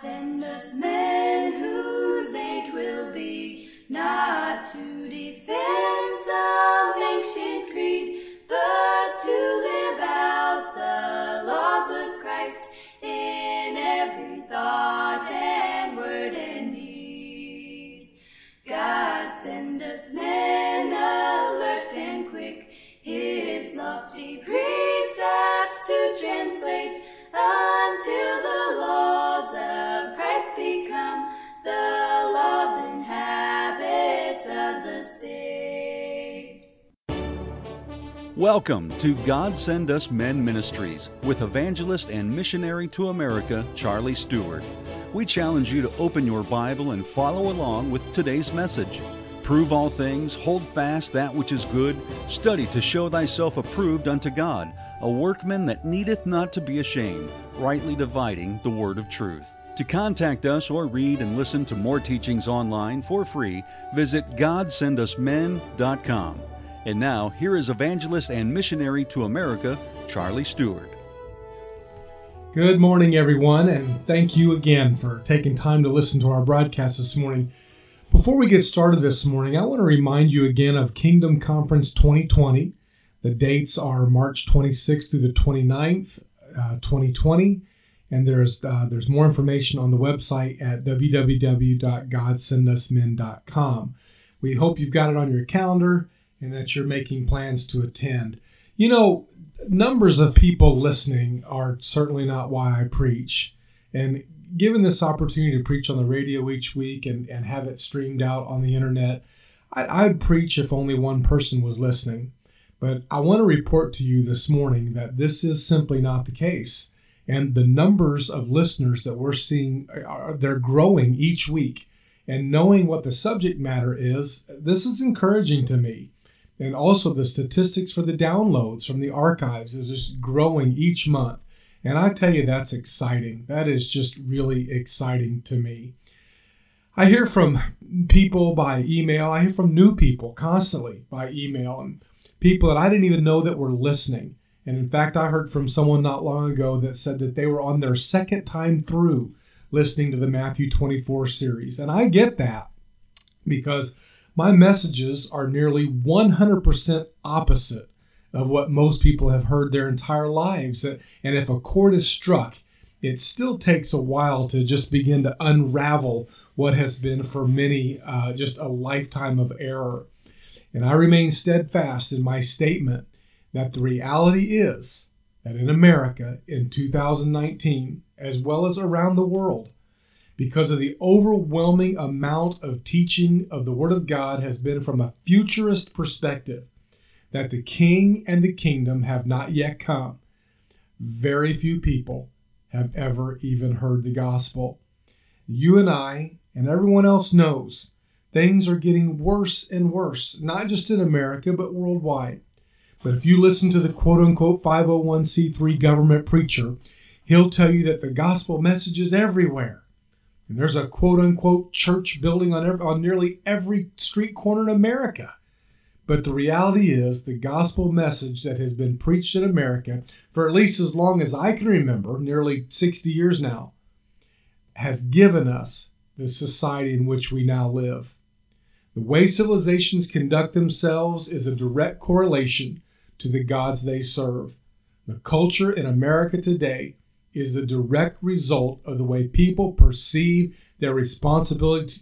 send us men whose age will be not to defend some ancient creed, but to live out the laws of Christ in every thought and word and deed. God send us men alert and quick, his lofty precepts to translate, until the laws of Christ become the laws and habits of the state. Welcome to God Send Us Men Ministries with evangelist and missionary to America, Charlie Stewart. We challenge you to open your Bible and follow along with today's message. Prove all things, hold fast that which is good, study to show thyself approved unto God, a workman that needeth not to be ashamed, rightly dividing the word of truth. To contact us or read and listen to more teachings online for free, visit GodSendUsMen.com. And now, here is evangelist and missionary to America, Charlie Stewart. Good morning, everyone, and thank you again for taking time to listen to our broadcast this morning. Before we get started this morning, I want to remind you again of Kingdom Conference 2020. The dates are March 26th through the 29th, 2020, and there's more information on the website at www.godsendusmen.com. We hope you've got it on your calendar and that you're making plans to attend. You know, numbers of people listening are certainly not why I preach, and given this opportunity to preach on the radio each week and have it streamed out on the internet, I'd preach if only one person was listening. But I want to report to you this morning that this is simply not the case. And the numbers of listeners that we're seeing, they're growing each week. And knowing what the subject matter is, this is encouraging to me. And also the statistics for the downloads from the archives is just growing each month. And I tell you, that's exciting. That is just really exciting to me. I hear from people by email. I hear from new people constantly by email, and people that I didn't even know that were listening. And in fact, I heard from someone not long ago that said that they were on their second time through listening to the Matthew 24 series. And I get that, because my messages are nearly 100% opposite of what most people have heard their entire lives. And if a chord is struck, it still takes a while to just begin to unravel what has been for many just a lifetime of error. And I remain steadfast in my statement that the reality is that in America in 2019, as well as around the world, because of the overwhelming amount of teaching of the Word of God has been from a futurist perspective, that the King and the kingdom have not yet come. Very few people have ever even heard the gospel. You and I and everyone else knows things are getting worse and worse, not just in America, but worldwide. But if you listen to the quote-unquote 501c3 government preacher, he'll tell you that the gospel message is everywhere. And there's a quote-unquote church building on nearly every street corner in America. But the reality is the gospel message that has been preached in America for at least as long as I can remember, nearly 60 years now, has given us the society in which we now live. The way civilizations conduct themselves is a direct correlation to the gods they serve. The culture in America today is the direct result of the way people perceive their responsibility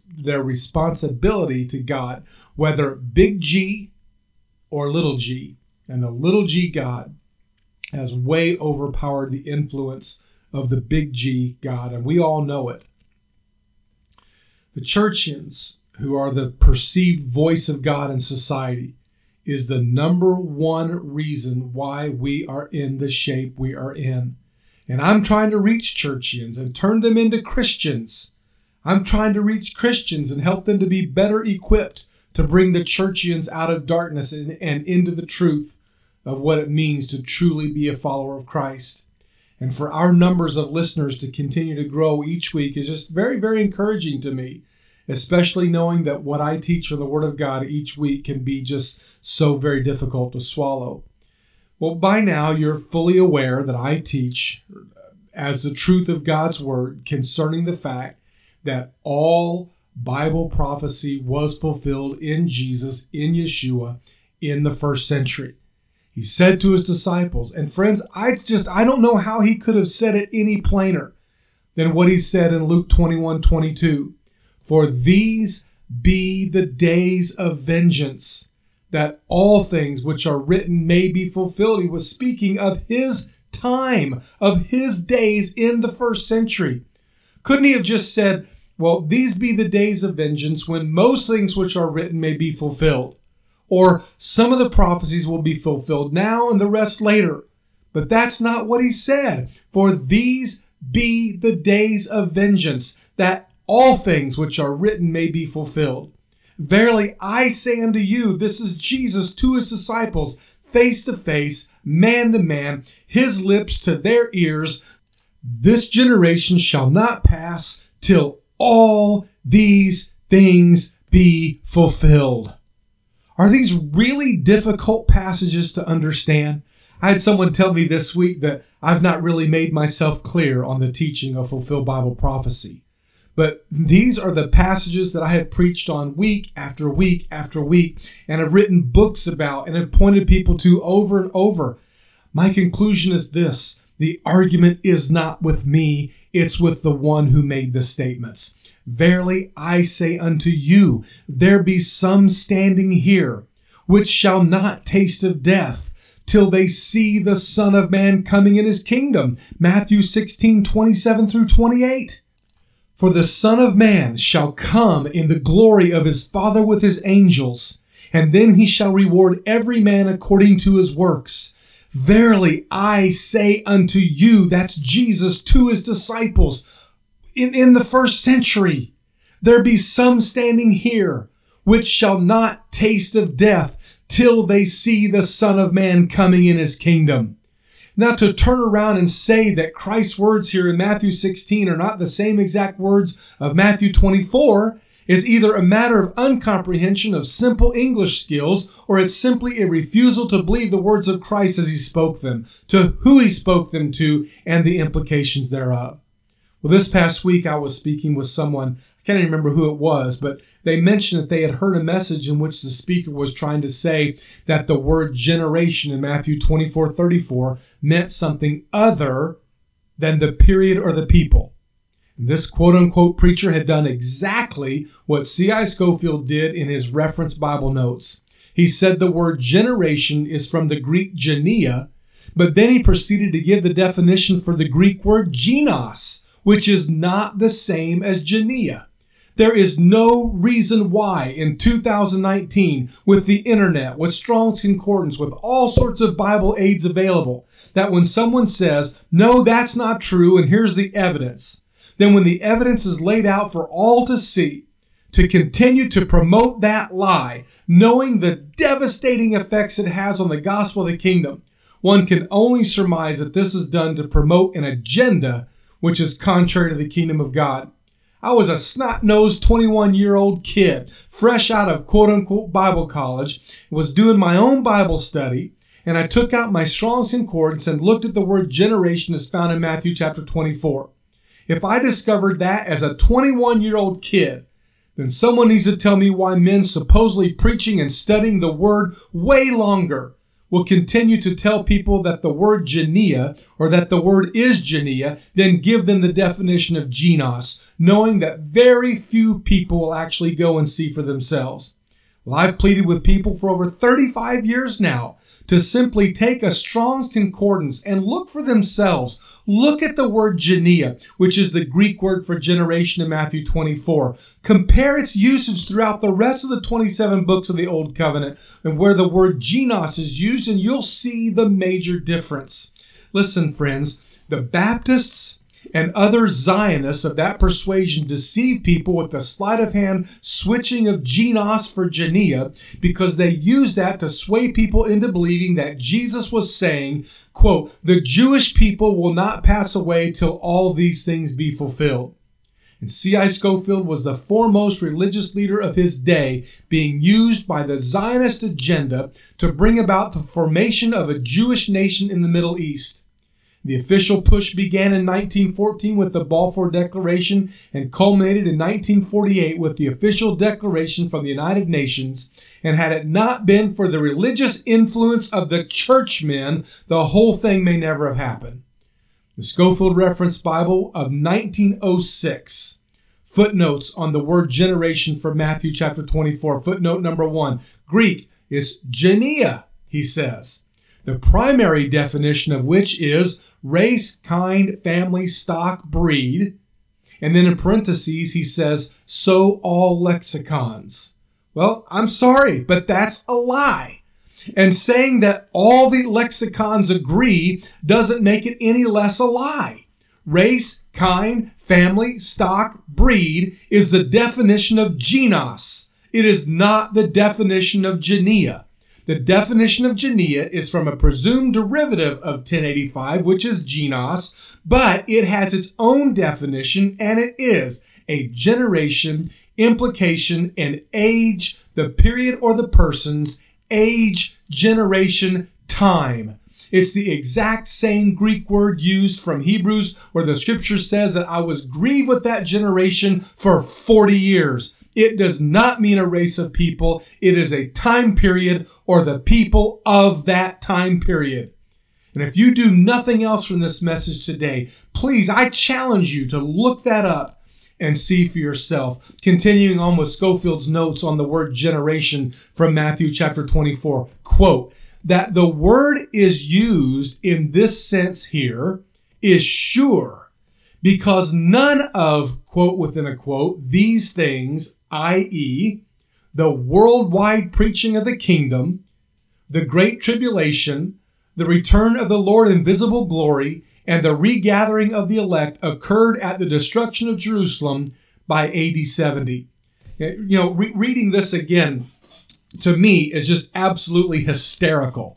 to God, whether big G or little g. And the little g God has way overpowered the influence of the big G God, and we all know it. The churchians, who are the perceived voice of God in society, is the number one reason why we are in the shape we are in. And I'm trying to reach churchians and turn them into Christians. I'm trying to reach Christians and help them to be better equipped to bring the churchians out of darkness and into the truth of what it means to truly be a follower of Christ. And for our numbers of listeners to continue to grow each week is just very, very encouraging to me, especially knowing that what I teach from the Word of God each week can be just so very difficult to swallow. Well, by now you're fully aware that I teach as the truth of God's word concerning the fact that all Bible prophecy was fulfilled in Jesus, in Yeshua, in the first century. He said to his disciples, and friends, I don't know how he could have said it any plainer than what he said in Luke 21:22. For these be the days of vengeance, that all things which are written may be fulfilled. He was speaking of his time, of his days in the first century. Couldn't he have just said, well, these be the days of vengeance when most things which are written may be fulfilled? Or some of the prophecies will be fulfilled now and the rest later. But that's not what he said. For these be the days of vengeance, that all things which are written may be fulfilled. Verily, I say unto you, this is Jesus to his disciples, face to face, man to man, his lips to their ears. This generation shall not pass till all these things be fulfilled. Are these really difficult passages to understand? I had someone tell me this week that I've not really made myself clear on the teaching of fulfilled Bible prophecy. But these are the passages that I have preached on week after week after week and have written books about and have pointed people to over and over. My conclusion is this: the argument is not with me, it's with the one who made the statements. Verily I say unto you, there be some standing here which shall not taste of death till they see the Son of Man coming in his kingdom. Matthew 16:27-28. For the Son of Man shall come in the glory of his Father with his angels, and then he shall reward every man according to his works. Verily I say unto you, that's Jesus to his disciples in the first century, there be some standing here which shall not taste of death till they see the Son of Man coming in his kingdom. Now, to turn around and say that Christ's words here in Matthew 16 are not the same exact words of Matthew 24 is either a matter of uncomprehension of simple English skills, or it's simply a refusal to believe the words of Christ as he spoke them, to who he spoke them to, and the implications thereof. Well, this past week I was speaking with someone, I can't even remember who it was, but they mentioned that they had heard a message in which the speaker was trying to say that the word generation in Matthew 24:34 meant something other than the period or the people. And this quote-unquote preacher had done exactly what C.I. Scofield did in his reference Bible notes. He said the word generation is from the Greek genia, but then he proceeded to give the definition for the Greek word genos, which is not the same as genia. There is no reason why in 2019, with the internet, with Strong's Concordance, with all sorts of Bible aids available, that when someone says, no, that's not true, and here's the evidence, then when the evidence is laid out for all to see, to continue to promote that lie, knowing the devastating effects it has on the gospel of the kingdom, one can only surmise that this is done to promote an agenda which is contrary to the kingdom of God. I was a snot-nosed 21-year-old kid, fresh out of quote-unquote Bible college, was doing my own Bible study, and I took out my Strong's Concordance and looked at the word generation as found in Matthew chapter 24. If I discovered that as a 21-year-old kid, then someone needs to tell me why men supposedly preaching and studying the word way longer will continue to tell people that the word genia, or that the word is genia, then give them the definition of genos, knowing that very few people will actually go and see for themselves. Well, I've pleaded with people for over 35 years now to simply take a Strong's Concordance and look for themselves. Look at the word genia, which is the Greek word for generation in Matthew 24. Compare its usage throughout the rest of the 27 books of the Old Covenant and where the word genos is used, and you'll see the major difference. Listen, friends, the Baptists and other Zionists of that persuasion deceive people with the sleight of hand switching of genos for genia, because they use that to sway people into believing that Jesus was saying, quote, the Jewish people will not pass away till all these things be fulfilled. And C.I. Scofield was the foremost religious leader of his day, being used by the Zionist agenda to bring about the formation of a Jewish nation in the Middle East. The official push began in 1914 with the Balfour Declaration and culminated in 1948 with the official declaration from the United Nations. And had it not been for the religious influence of the churchmen, the whole thing may never have happened. The Scofield Reference Bible of 1906. Footnotes on the word generation for Matthew chapter 24. Footnote number 1. Greek is genia, he says. The primary definition of which is race, kind, family, stock, breed. And then in parentheses, he says, so all lexicons. Well, I'm sorry, but that's a lie. And saying that all the lexicons agree doesn't make it any less a lie. Race, kind, family, stock, breed is the definition of genos. It is not the definition of genia. The definition of genia is from a presumed derivative of 1085, which is genos, but it has its own definition, and it is a generation, implication, and age, the period or the person's age, generation, time. It's the exact same Greek word used from Hebrews where the scripture says that I was grieved with that generation for 40 years. It does not mean a race of people. It is a time period or the people of that time period. And if you do nothing else from this message today, please, I challenge you to look that up and see for yourself. Continuing on with Scofield's notes on the word generation from Matthew chapter 24, quote, that the word is used in this sense here is sure, because none of, quote within a quote, these things, i.e., the worldwide preaching of the kingdom, the great tribulation, the return of the Lord in visible glory, and the regathering of the elect occurred at the destruction of Jerusalem by AD 70. You know, reading this again, to me, is just absolutely hysterical.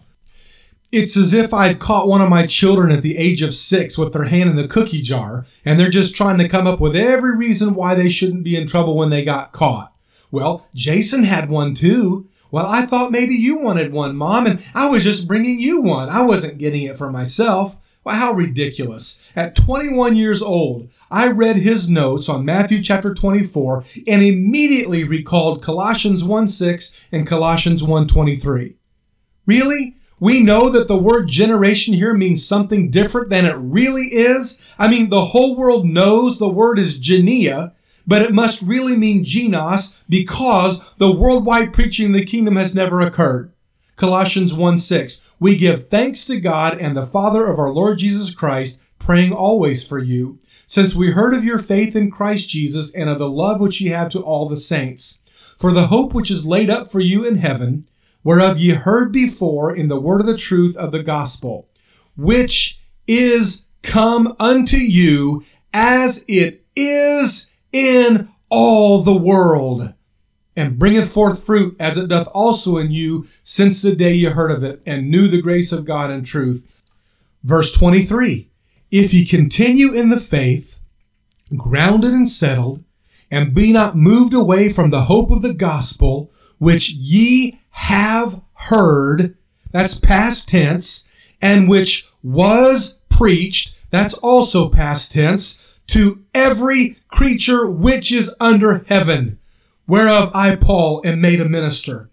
It's as if I'd caught one of my children at the age of 6 with their hand in the cookie jar, and they're just trying to come up with every reason why they shouldn't be in trouble when they got caught. Well, Jason had one too. Well, I thought maybe you wanted one, Mom, and I was just bringing you one. I wasn't getting it for myself. Well, how ridiculous. At 21 years old, I read his notes on Matthew chapter 24 and immediately recalled Colossians 1:6 and Colossians 1:23. Really? We know that the word generation here means something different than it really is? I mean, the whole world knows the word is genia, but it must really mean genos because the worldwide preaching of the kingdom has never occurred. Colossians 1:6, we give thanks to God and the Father of our Lord Jesus Christ, praying always for you, since we heard of your faith in Christ Jesus and of the love which ye have to all the saints, for the hope which is laid up for you in heaven, whereof ye heard before in the word of the truth of the gospel, which is come unto you as it is in all the world, and bringeth forth fruit as it doth also in you since the day ye heard of it, and knew the grace of God in truth. Verse 23, if ye continue in the faith, grounded and settled, and be not moved away from the hope of the gospel, which ye have heard, that's past tense, and which was preached, that's also past tense, to every creature which is under heaven, whereof I, Paul, am made a minister.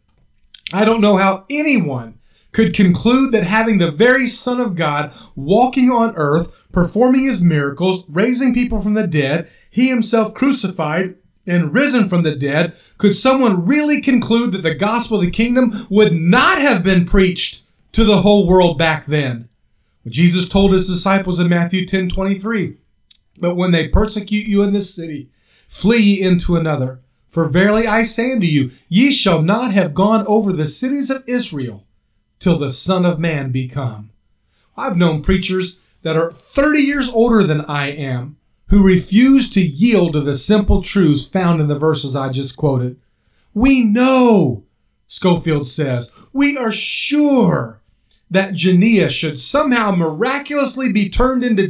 I don't know how anyone could conclude that having the very Son of God walking on earth, performing his miracles, raising people from the dead, he himself crucified and risen from the dead, could someone really conclude that the gospel of the kingdom would not have been preached to the whole world back then? Jesus told his disciples in Matthew 10:23, but when they persecute you in this city, flee ye into another. For verily I say unto you, ye shall not have gone over the cities of Israel till the Son of Man be come. I've known preachers that are 30 years older than I am who refuse to yield to the simple truths found in the verses I just quoted. We know, Scofield says, we are sure that genia should somehow miraculously be turned into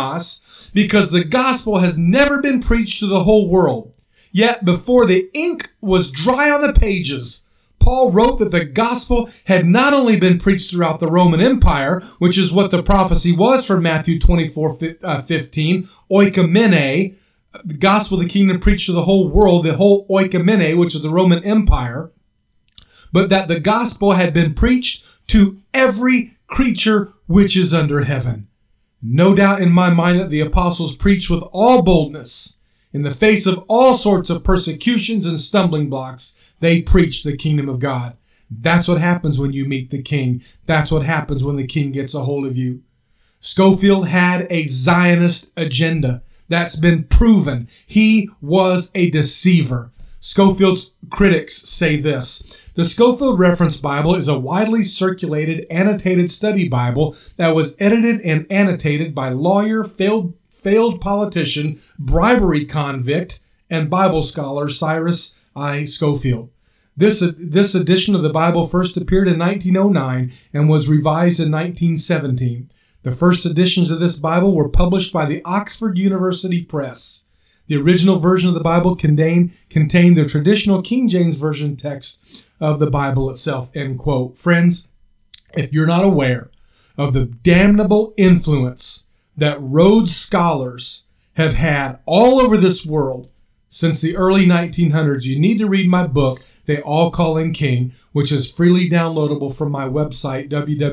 genos because the gospel has never been preached to the whole world. Yet before the ink was dry on the pages, Paul wrote that the gospel had not only been preached throughout the Roman Empire, which is what the prophecy was for Matthew 24:15, oikomene, the gospel of the kingdom preached to the whole world, the whole oikomene, which is the Roman Empire, but that the gospel had been preached to every creature which is under heaven. No doubt in my mind that the apostles preached with all boldness. In the face of all sorts of persecutions and stumbling blocks, they preached the kingdom of God. That's what happens when you meet the king. That's what happens when the king gets a hold of you. Scofield had a Zionist agenda. That's been proven. He was a deceiver. Scofield's critics say this: the Scofield Reference Bible is a widely circulated annotated study Bible that was edited and annotated by lawyer, failed politician, bribery convict, and Bible scholar Cyrus I. Scofield. This edition of the Bible first appeared in 1909 and was revised in 1917. The first editions of this Bible were published by the Oxford University Press. The original version of the Bible contained the traditional King James Version text of the Bible itself, end quote. Friends, if you're not aware of the damnable influence that Rhodes scholars have had all over this world since the early 1900s, you need to read my book, They All Call Him King, which is freely downloadable from my website,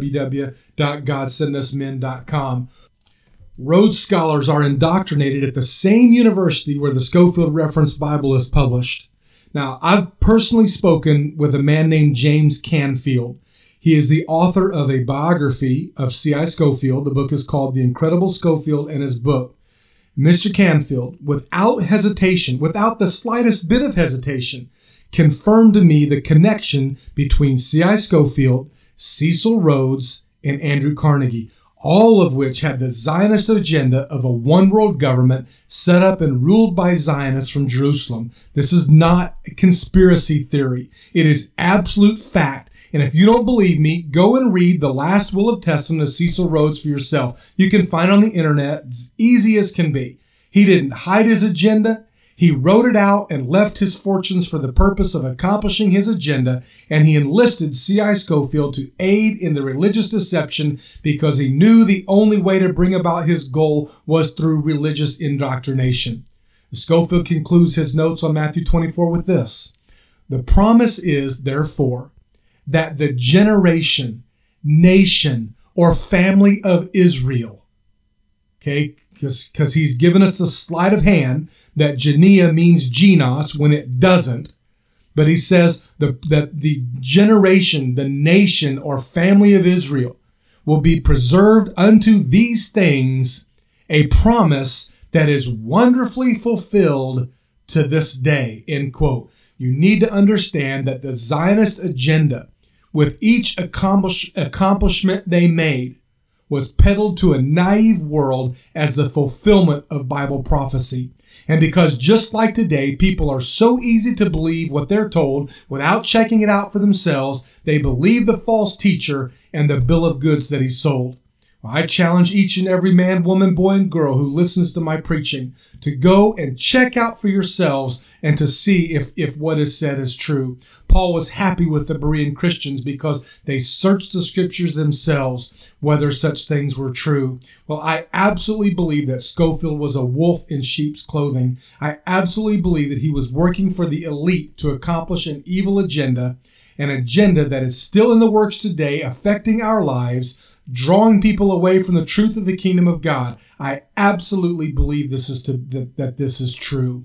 www.godsendusmen.com. Rhodes scholars are indoctrinated at the same university where the Scofield Reference Bible is published. Now, I've personally spoken with a man named James Canfield. He is the author of a biography of C.I. Scofield. The book is called The Incredible Scofield and His Book. Mr. Canfield, without hesitation, without the slightest bit of hesitation, confirmed to me the connection between C.I. Scofield, Cecil Rhodes, and Andrew Carnegie, all of which had the Zionist agenda of a one-world government set up and ruled by Zionists from Jerusalem. This is not a conspiracy theory. It is absolute fact. And if you don't believe me, go and read The Last Will of Testament of Cecil Rhodes for yourself. You can find it on the internet, as easy as can be. He didn't hide his agenda. He wrote it out and left his fortunes for the purpose of accomplishing his agenda, and he enlisted C.I. Scofield to aid in the religious deception because he knew the only way to bring about his goal was through religious indoctrination. Scofield concludes his notes on Matthew 24 with this: the promise is, therefore, that the generation, nation, or family of Israel, okay, because he's given us the sleight of hand that Genea means genos when it doesn't. But he says that the generation, the nation or family of Israel will be preserved unto these things, a promise that is wonderfully fulfilled to this day, end quote. You need to understand that the Zionist agenda, with each accomplishment they made, was peddled to a naive world as the fulfillment of Bible prophecy. And because just like today, people are so easy to believe what they're told without checking it out for themselves, they believe the false teacher and the bill of goods that he sold. I challenge each and every man, woman, boy, and girl who listens to my preaching to go and check out for yourselves and to see if what is said is true. Paul was happy with the Berean Christians because they searched the scriptures themselves whether such things were true. Well, I absolutely believe that Scofield was a wolf in sheep's clothing. I absolutely believe that he was working for the elite to accomplish an evil agenda, an agenda that is still in the works today, affecting our lives, drawing people away from the truth of the kingdom of God. I absolutely believe that this is true.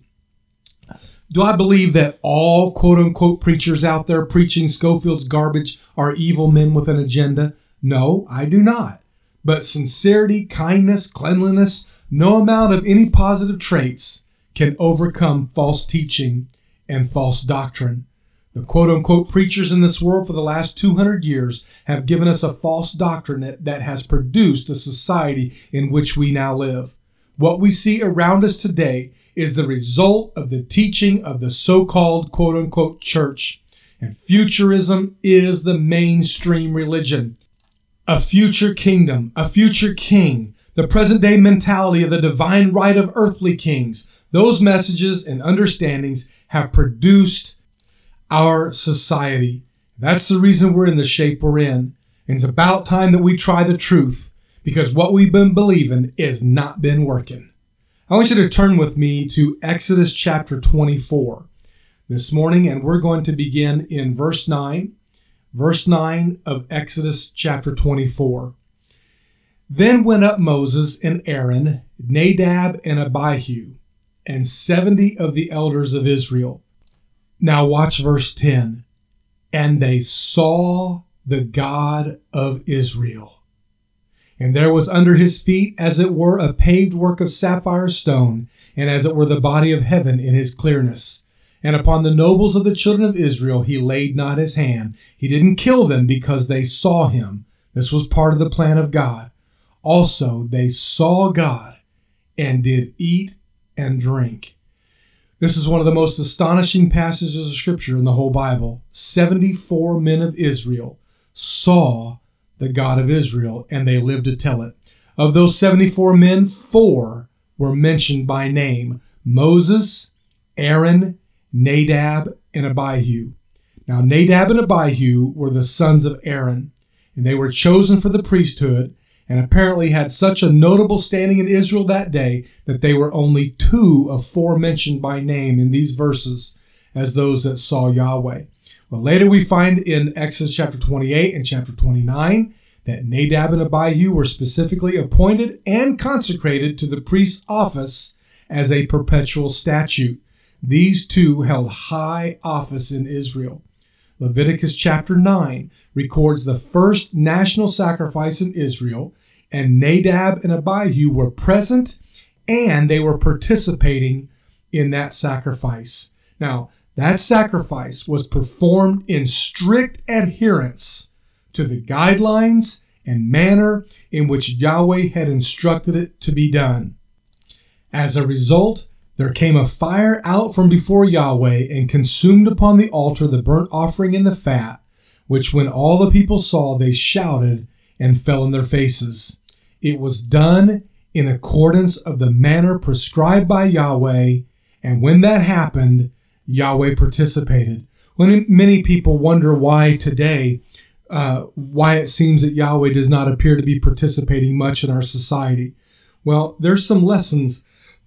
Do I believe that all quote-unquote preachers out there preaching Scofield's garbage are evil men with an agenda? No, I do not. But sincerity, kindness, cleanliness, no amount of any positive traits can overcome false teaching and false doctrine. The quote-unquote preachers in this world for the last 200 years have given us a false doctrine that has produced the society in which we now live. What we see around us today is the result of the teaching of the so-called quote-unquote church. And futurism is the mainstream religion. A future kingdom, a future king, the present-day mentality of the divine right of earthly kings. Those messages and understandings have produced our society. That's the reason we're in the shape we're in. And it's about time that we try the truth, because what we've been believing has not been working. I want you to turn with me to Exodus chapter 24 this morning, and we're going to begin in verse 9. Verse 9 of Exodus chapter 24. Then went up Moses and Aaron, Nadab and Abihu, and 70 of the elders of Israel. Now watch verse 10. And they saw the God of Israel. And there was under his feet, as it were, a paved work of sapphire stone, and as it were the body of heaven in his clearness. And upon the nobles of the children of Israel he laid not his hand. He didn't kill them because they saw him. This was part of the plan of God. Also, they saw God and did eat and drink. This is one of the most astonishing passages of Scripture in the whole Bible. 74 men of Israel saw the God of Israel, and they lived to tell it. Of those 74 men, 4 were mentioned by name: Moses, Aaron, Nadab, and Abihu. Now, Nadab and Abihu were the sons of Aaron, and they were chosen for the priesthood, and apparently had such a notable standing in Israel that day that they were only 2 of 4 mentioned by name in these verses as those that saw Yahweh. Well, later we find in Exodus chapter 28 and chapter 29 that Nadab and Abihu were specifically appointed and consecrated to the priest's office as a perpetual statute. These 2 held high office in Israel. Leviticus chapter 9 records the first national sacrifice in Israel, and Nadab and Abihu were present and they were participating in that sacrifice. Now, that sacrifice was performed in strict adherence to the guidelines and manner in which Yahweh had instructed it to be done. As a result, there came a fire out from before Yahweh and consumed upon the altar the burnt offering and the fat, which when all the people saw, they shouted and fell on their faces. It was done in accordance of the manner prescribed by Yahweh, and when that happened, Yahweh participated. When many people wonder why today, why it seems that Yahweh does not appear to be participating much in our society. Well, there's some lessons,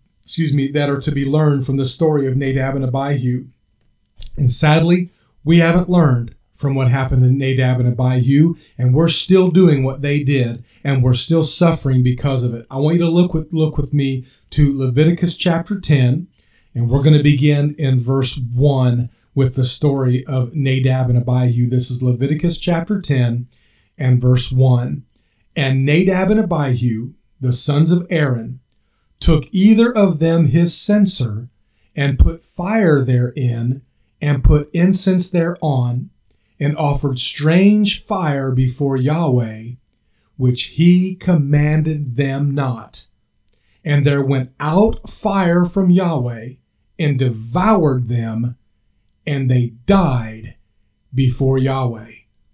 that are to be learned from the story of Nadab and Abihu. And sadly, we haven't learned from what happened to Nadab and Abihu, and we're still doing what they did, and we're still suffering because of it. I want you to look with me to Leviticus chapter 10, and we're going to begin in verse 1 with the story of Nadab and Abihu. This is Leviticus chapter 10 and verse 1. And Nadab and Abihu, the sons of Aaron, took either of them his censer, and put fire therein, and put incense thereon, and offered strange fire before Yahweh, which he commanded them not. And there went out fire from Yahweh, and devoured them, and they died before Yahweh.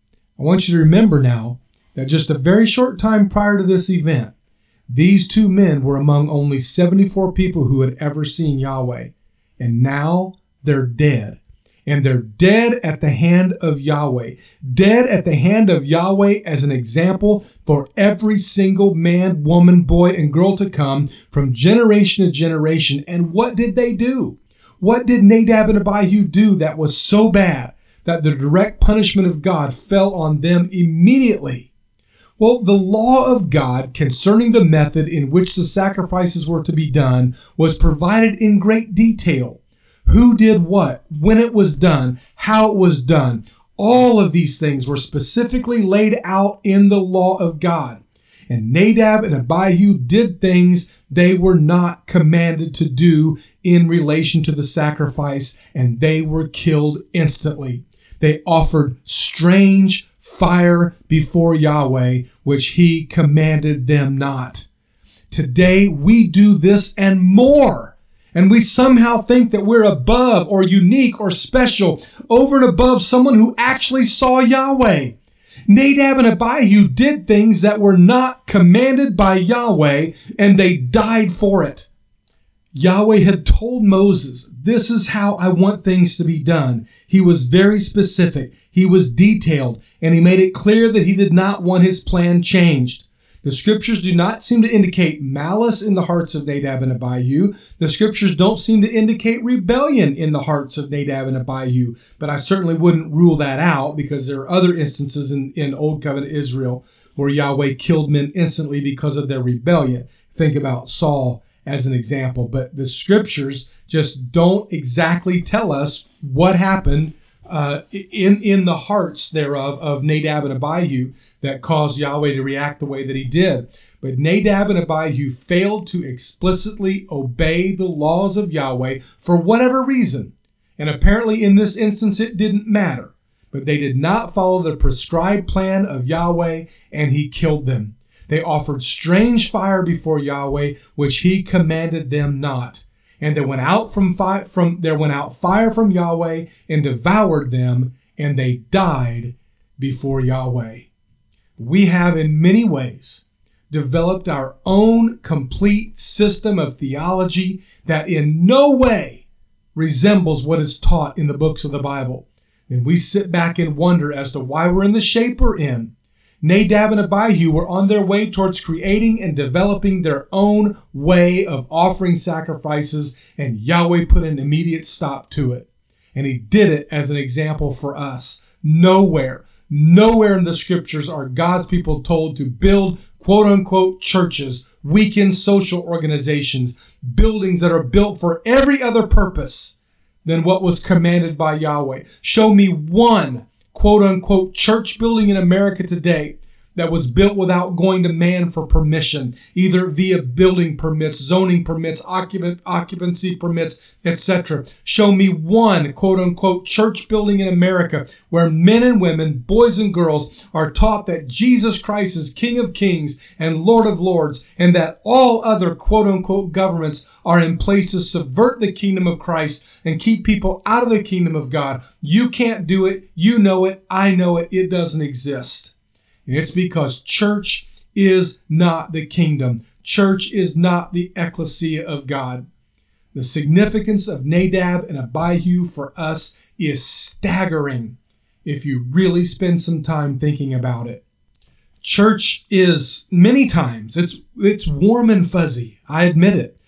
I want you to remember now that just a very short time prior to this event, these 2 men were among only 74 people who had ever seen Yahweh. And now they're dead. And they're dead at the hand of Yahweh. Dead at the hand of Yahweh as an example for every single man, woman, boy, and girl to come from generation to generation. And what did they do? What did Nadab and Abihu do that was so bad that the direct punishment of God fell on them immediately? Well, the law of God concerning the method in which the sacrifices were to be done was provided in great detail. Who did what, when it was done, how it was done. All of these things were specifically laid out in the law of God. And Nadab and Abihu did things they were not commanded to do in relation to the sacrifice, and they were killed instantly. They offered strange fire before Yahweh, which he commanded them not. Today we do this and more. And we somehow think that we're above or unique or special over and above someone who actually saw Yahweh. Nadab and Abihu did things that were not commanded by Yahweh, and they died for it. Yahweh had told Moses, this is how I want things to be done. He was very specific. He was detailed, and he made it clear that he did not want his plan changed. The scriptures do not seem to indicate malice in the hearts of Nadab and Abihu. The scriptures don't seem to indicate rebellion in the hearts of Nadab and Abihu. But I certainly wouldn't rule that out, because there are other instances in Old Covenant Israel where Yahweh killed men instantly because of their rebellion. Think about Saul as an example. But the scriptures just don't exactly tell us what happened in the hearts thereof of Nadab and Abihu that caused Yahweh to react the way that he did. But Nadab and Abihu failed to explicitly obey the laws of Yahweh for whatever reason. And apparently in this instance it didn't matter. But they did not follow the prescribed plan of Yahweh, and he killed them. They offered strange fire before Yahweh, which he commanded them not. And there went out fire from Yahweh and devoured them, and they died before Yahweh. We have in many ways developed our own complete system of theology that in no way resembles what is taught in the books of the Bible. And we sit back and wonder as to why we're in the shape we're in. Nadab and Abihu were on their way towards creating and developing their own way of offering sacrifices, and Yahweh put an immediate stop to it. And he did it as an example for us. Nowhere in the scriptures are God's people told to build quote-unquote churches, weekend social organizations, buildings that are built for every other purpose than what was commanded by Yahweh. Show me one quote-unquote church building in America today that was built without going to man for permission, either via building permits, zoning permits, occupancy permits, etc. Show me one quote-unquote church building in America where men and women, boys and girls, are taught that Jesus Christ is King of Kings and Lord of Lords, and that all other quote-unquote governments are in place to subvert the kingdom of Christ and keep people out of the kingdom of God. You can't do it. You know it. I know it. It doesn't exist. And it's because church is not the kingdom. Church is not the ecclesia of God. The significance of Nadab and Abihu for us is staggering if you really spend some time thinking about it. Church is many times, it's warm and fuzzy. I admit it.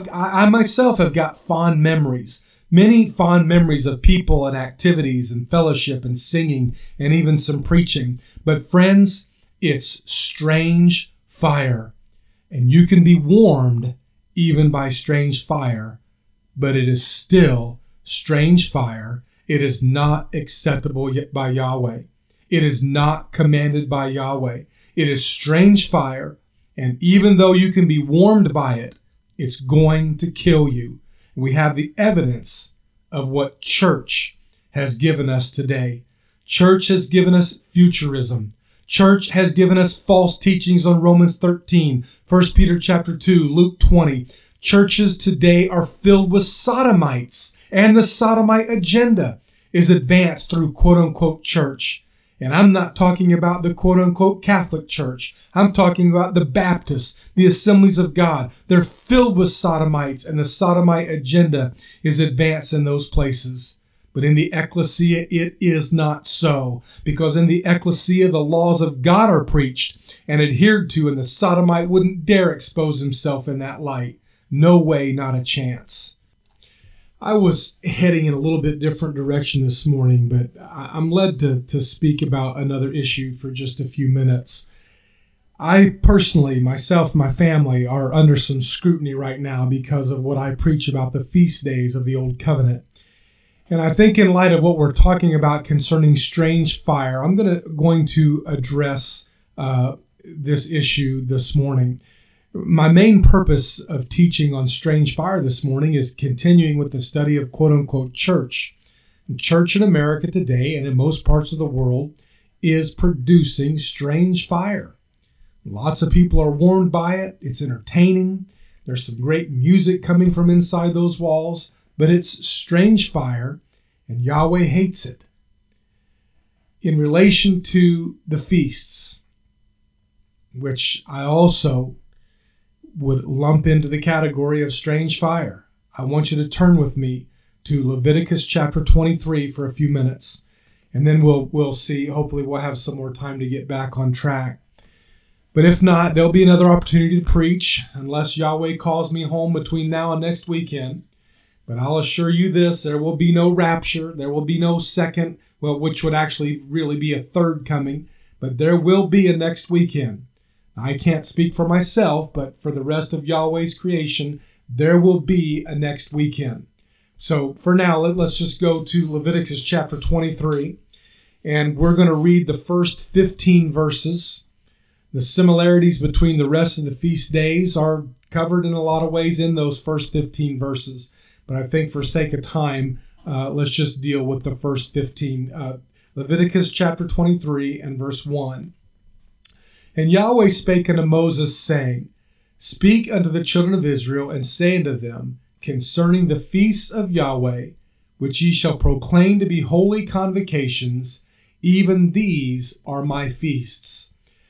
I myself have got fond memories. Many fond memories of people and activities and fellowship and singing and even some preaching. But friends, it's strange fire. And you can be warmed even by strange fire, but it is still strange fire. It is not acceptable yet by Yahweh. It is not commanded by Yahweh. It is strange fire, and even though you can be warmed by it, it's going to kill you. We have the evidence of what church has given us today. Church has given us futurism. Church has given us false teachings on Romans 13, 1 Peter chapter 2, Luke 20. Churches today are filled with sodomites, and the sodomite agenda is advanced through quote-unquote church. And I'm not talking about the quote-unquote Catholic Church. I'm talking about the Baptists, the Assemblies of God. They're filled with sodomites, and the sodomite agenda is advanced in those places. But in the ecclesia, it is not so. Because in the ecclesia, the laws of God are preached and adhered to, and the sodomite wouldn't dare expose himself in that light. No way, not a chance. I was heading in a little bit different direction this morning, but I'm led to speak about another issue for just a few minutes. I personally, myself, my family, are under some scrutiny right now because of what I preach about the feast days of the Old Covenant. And I think in light of what we're talking about concerning strange fire, I'm going to address this issue this morning. My main purpose of teaching on strange fire this morning is continuing with the study of quote-unquote church. Church in America today and in most parts of the world is producing strange fire. Lots of people are warmed by it. It's entertaining. There's some great music coming from inside those walls, but it's strange fire, and Yahweh hates it. In relation to the feasts, which I also would lump into the category of strange fire, I want you to turn with me to Leviticus chapter 23 for a few minutes. And then we'll see. Hopefully we'll have some more time to get back on track. But if not, there'll be another opportunity to preach, unless Yahweh calls me home between now and next weekend. But I'll assure you this, there will be no rapture. There will be no second, which would actually really be a third coming. But there will be a next weekend. I can't speak for myself, but for the rest of Yahweh's creation, there will be a next weekend. So for now, let's just go to Leviticus chapter 23. And we're going to read the first 15 verses. The similarities between the rest of the feast days are covered in a lot of ways in those first 15 verses. But I think for sake of time, let's just deal with the first 15. Leviticus chapter 23 and verse 1. And Yahweh spake unto Moses, saying, Speak unto the children of Israel, and say unto them, concerning the feasts of Yahweh, which ye shall proclaim to be holy convocations, even these are my feasts.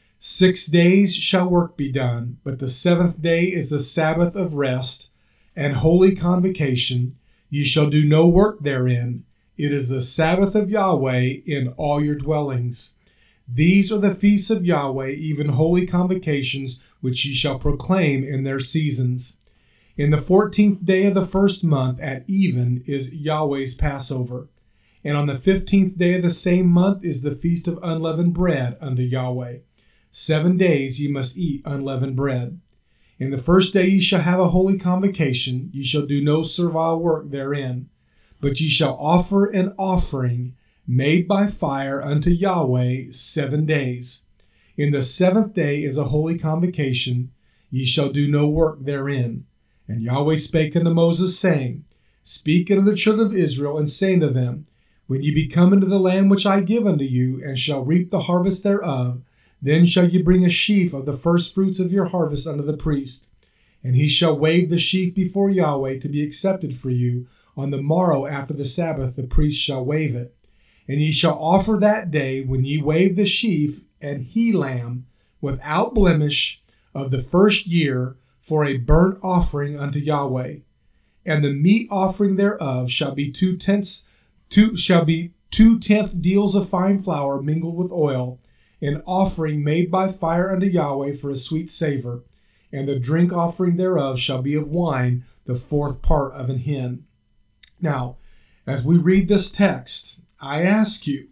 6 days shall work be done, but the 7th day is the Sabbath of rest and holy convocation. Ye shall do no work therein. It is the Sabbath of Yahweh in all your dwellings. These are the feasts of Yahweh, even holy convocations, which ye shall proclaim in their seasons. In the 14th day of the first month at even is Yahweh's Passover. And on the 15th day of the same month is the feast of unleavened bread unto Yahweh. 7 days ye must eat unleavened bread. In the first day ye shall have a holy convocation. Ye shall do no servile work therein. But ye shall offer an offering made by fire unto Yahweh 7 days. In the 7th day is a holy convocation. Ye shall do no work therein. And Yahweh spake unto Moses, saying, Speak unto the children of Israel, and say unto them, When ye be come into the land which I give unto you, and shall reap the harvest thereof, then shall ye bring a sheaf of the first fruits of your harvest unto the priest. And he shall wave the sheaf before Yahweh to be accepted for you. On the morrow after the Sabbath the priest shall wave it. And ye shall offer that day, when ye wave the sheaf, an he-lamb without blemish of the first year, for a burnt offering unto Yahweh. And the meat offering thereof shall be 2/10 deals of fine flour mingled with oil, an offering made by fire unto Yahweh for a sweet savor. And the drink offering thereof shall be of wine, the 4th part of an hin. Now, as we read this text, I ask you,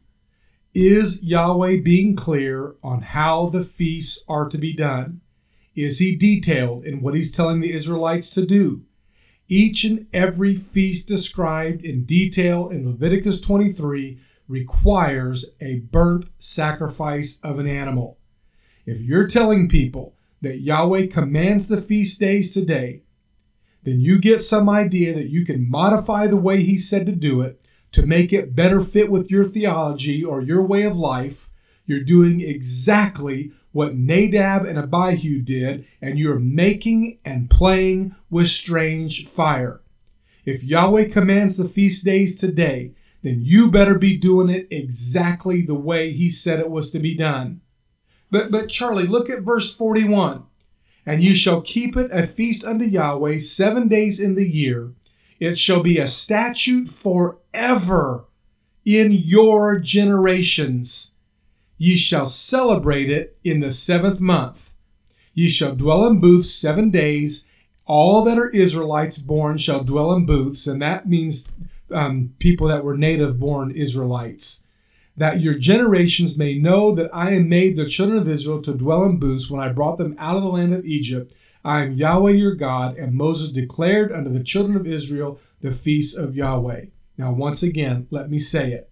is Yahweh being clear on how the feasts are to be done? Is he detailed in what he's telling the Israelites to do? Each and every feast described in detail in Leviticus 23 requires a burnt sacrifice of an animal. If you're telling people that Yahweh commands the feast days today, then you get some idea that you can modify the way he said to do it to make it better fit with your theology or your way of life. You're doing exactly what Nadab and Abihu did, and you're making and playing with strange fire. If Yahweh commands the feast days today, then you better be doing it exactly the way he said it was to be done. But Charlie, look at verse 41. And you shall keep it a feast unto Yahweh 7 days in the year. It shall be a statute forever in your generations. Ye shall celebrate it in the 7th month. Ye shall dwell in booths 7 days. All that are Israelites born shall dwell in booths, and that means people that were native-born Israelites. That your generations may know that I am made the children of Israel to dwell in booths when I brought them out of the land of Egypt. I am Yahweh your God. And Moses declared unto the children of Israel the feast of Yahweh. Now, once again, let me say it.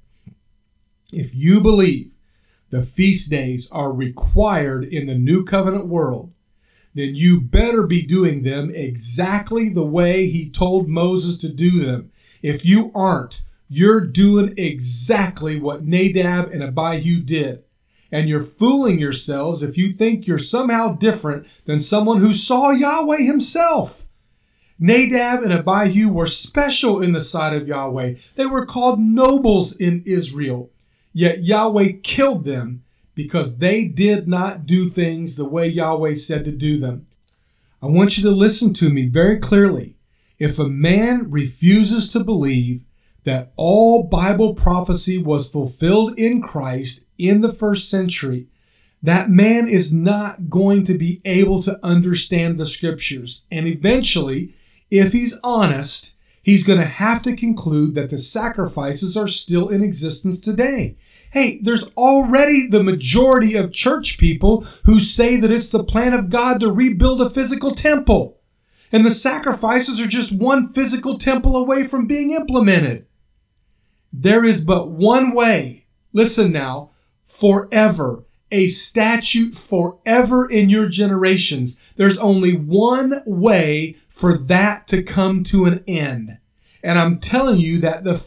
If you believe the feast days are required in the new covenant world, then you better be doing them exactly the way he told Moses to do them. If you aren't, you're doing exactly what Nadab and Abihu did. And you're fooling yourselves if you think you're somehow different than someone who saw Yahweh himself. Nadab and Abihu were special in the sight of Yahweh. They were called nobles in Israel. Yet Yahweh killed them because they did not do things the way Yahweh said to do them. I want you to listen to me very clearly. If a man refuses to believe that all Bible prophecy was fulfilled in Christ in the first century, that man is not going to be able to understand the scriptures. And eventually, if he's honest, he's going to have to conclude that the sacrifices are still in existence today. Hey, there's already the majority of church people who say that it's the plan of God to rebuild a physical temple. And the sacrifices are just one physical temple away from being implemented. There is but one way. Listen now, forever. A statute forever in your generations. There's only one way for that to come to an end. And I'm telling you that the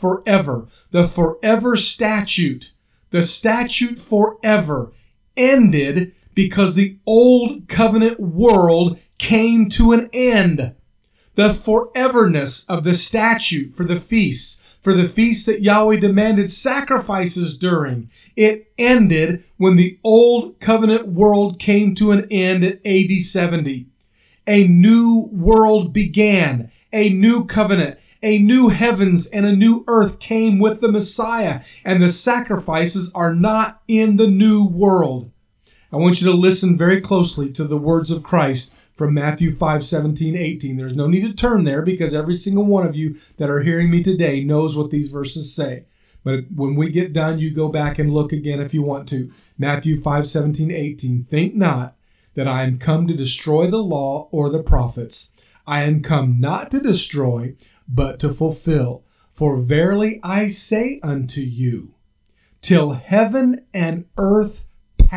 forever statute, the statute forever ended because the old covenant world came to an end. The foreverness of the statute for the feasts that Yahweh demanded sacrifices during, it ended when the old covenant world came to an end at AD 70. A new world began, a new covenant, a new heavens and a new earth came with the Messiah, and the sacrifices are not in the new world. I want you to listen very closely to the words of Christ from Matthew 5:17-18. There's no need to turn there because every single one of you that are hearing me today knows what these verses say. But when we get done, you go back and look again if you want to. Matthew 5:17-18. Think not that I am come to destroy the law or the prophets. I am come not to destroy, but to fulfill. For verily I say unto you, till heaven and earth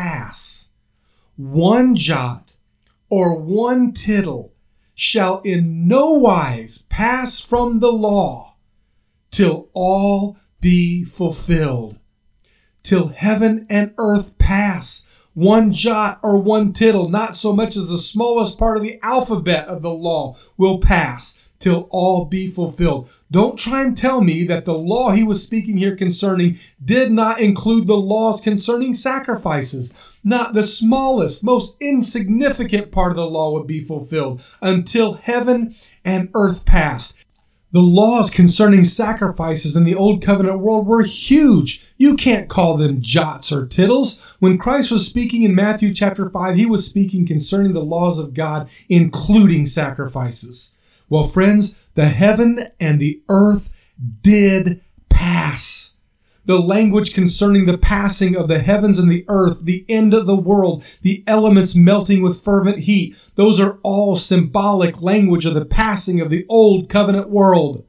pass, one jot or one tittle shall in no wise pass from the law, till all be fulfilled. Till heaven and earth pass, one jot or one tittle, not so much as the smallest part of the alphabet of the law will pass, till all be fulfilled. Don't try and tell me that the law he was speaking here concerning did not include the laws concerning sacrifices. Not the smallest, most insignificant part of the law would be fulfilled until heaven and earth passed. The laws concerning sacrifices in the Old Covenant world were huge. You can't call them jots or tittles. When Christ was speaking in Matthew chapter 5, he was speaking concerning the laws of God, including sacrifices. Well, friends, the heaven and the earth did pass. The language concerning the passing of the heavens and the earth, the end of the world, the elements melting with fervent heat, those are all symbolic language of the passing of the old covenant world.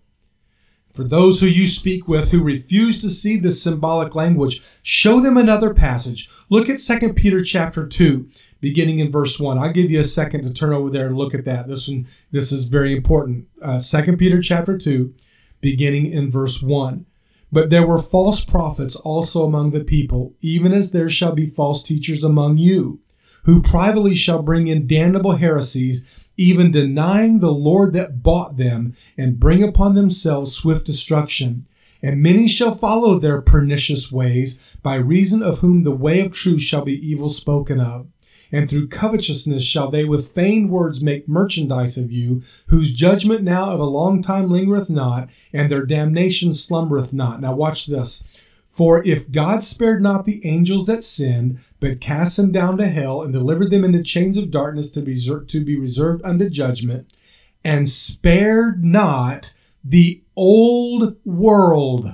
For those who you speak with who refuse to see this symbolic language, show them another passage. Look at 2 Peter chapter 2, beginning in verse 1. I'll give you a second to turn over there and look at that. This is very important. 2 Peter chapter 2, beginning in verse 1. But there were false prophets also among the people, even as there shall be false teachers among you, who privately shall bring in damnable heresies, even denying the Lord that bought them, and bring upon themselves swift destruction. And many shall follow their pernicious ways, by reason of whom the way of truth shall be evil spoken of. And through covetousness shall they with feigned words make merchandise of you, whose judgment now of a long time lingereth not, and their damnation slumbereth not. Now watch this. For if God spared not the angels that sinned, but cast them down to hell, and delivered them into chains of darkness to be reserved unto judgment, and spared not the old world,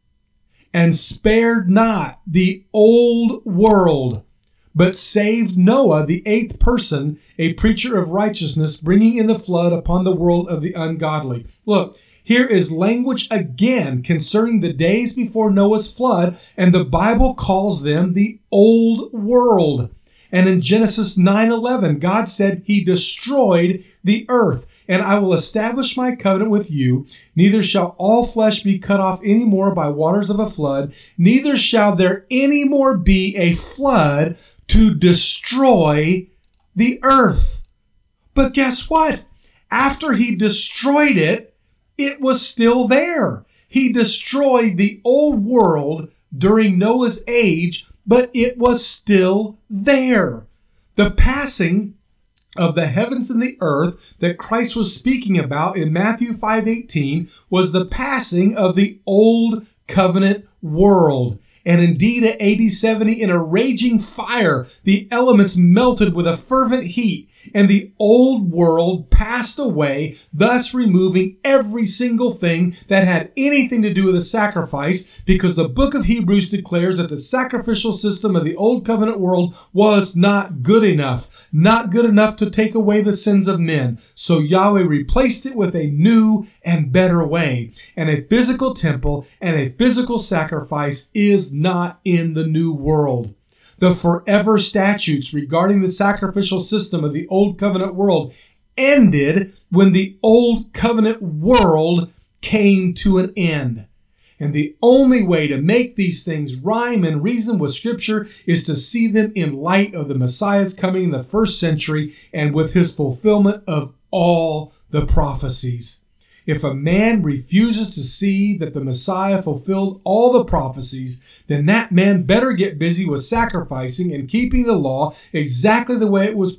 and spared not the old world, but saved Noah, the eighth person, a preacher of righteousness, bringing in the flood upon the world of the ungodly. Look, here is language again concerning the days before Noah's flood, and the Bible calls them the old world. And in Genesis 9:11, God said he destroyed the earth. And I will establish my covenant with you. Neither shall all flesh be cut off any more by waters of a flood. Neither shall there any more be a flood to destroy the earth. But guess what? After he destroyed it, it was still there. He destroyed the old world during Noah's age, but it was still there. The passing of the heavens and the earth that Christ was speaking about in Matthew 5:18 was the passing of the old covenant world. And indeed, at AD 70, in a raging fire, the elements melted with a fervent heat, and the old world passed away, thus removing every single thing that had anything to do with a sacrifice, because the book of Hebrews declares that the sacrificial system of the old covenant world was not good enough to take away the sins of men. So Yahweh replaced it with a new and better way. And a physical temple and a physical sacrifice is not in the new world. The forever statutes regarding the sacrificial system of the Old Covenant world ended when the Old Covenant world came to an end. And the only way to make these things rhyme and reason with Scripture is to see them in light of the Messiah's coming in the first century and with his fulfillment of all the prophecies. If a man refuses to see that the Messiah fulfilled all the prophecies, then that man better get busy with sacrificing and keeping the law exactly the way it was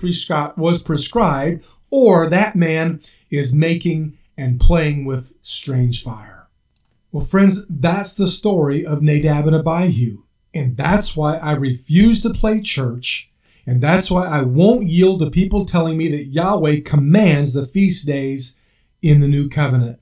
prescribed, or that man is making and playing with strange fire. Well, friends, that's the story of Nadab and Abihu. And that's why I refuse to play church. And that's why I won't yield to people telling me that Yahweh commands the feast days in the new covenant.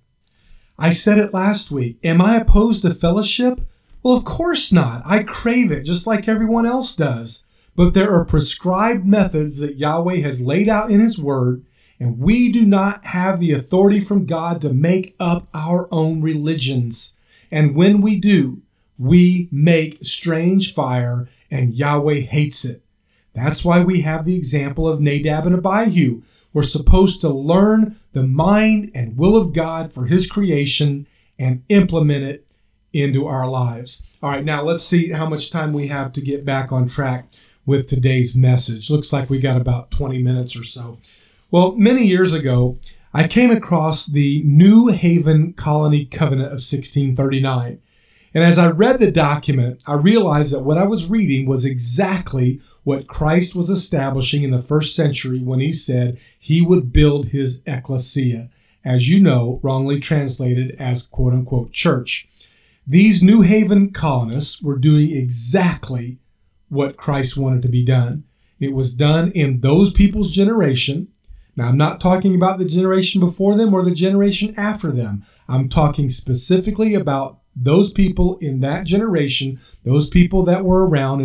I said it last week. Am I opposed to fellowship? Well, of course not. I crave it just like everyone else does. But there are prescribed methods that Yahweh has laid out in his word, and we do not have the authority from God to make up our own religions. And when we do, we make strange fire, and Yahweh hates it. That's why we have the example of Nadab and Abihu. We're supposed to learn the mind and will of God for his creation and implement it into our lives. All right, now let's see how much time we have to get back on track with today's message. Looks like we got about 20 minutes or so. Well, many years ago, I came across the New Haven Colony Covenant of 1639. And as I read the document, I realized that what I was reading was exactly what Christ was establishing in the first century when he said he would build his ecclesia, as you know, wrongly translated as quote-unquote church. These New Haven colonists were doing exactly what Christ wanted to be done. It was done in those people's generation. Now, I'm not talking about the generation before them or the generation after them. I'm talking specifically about those people in that generation, those people that were around in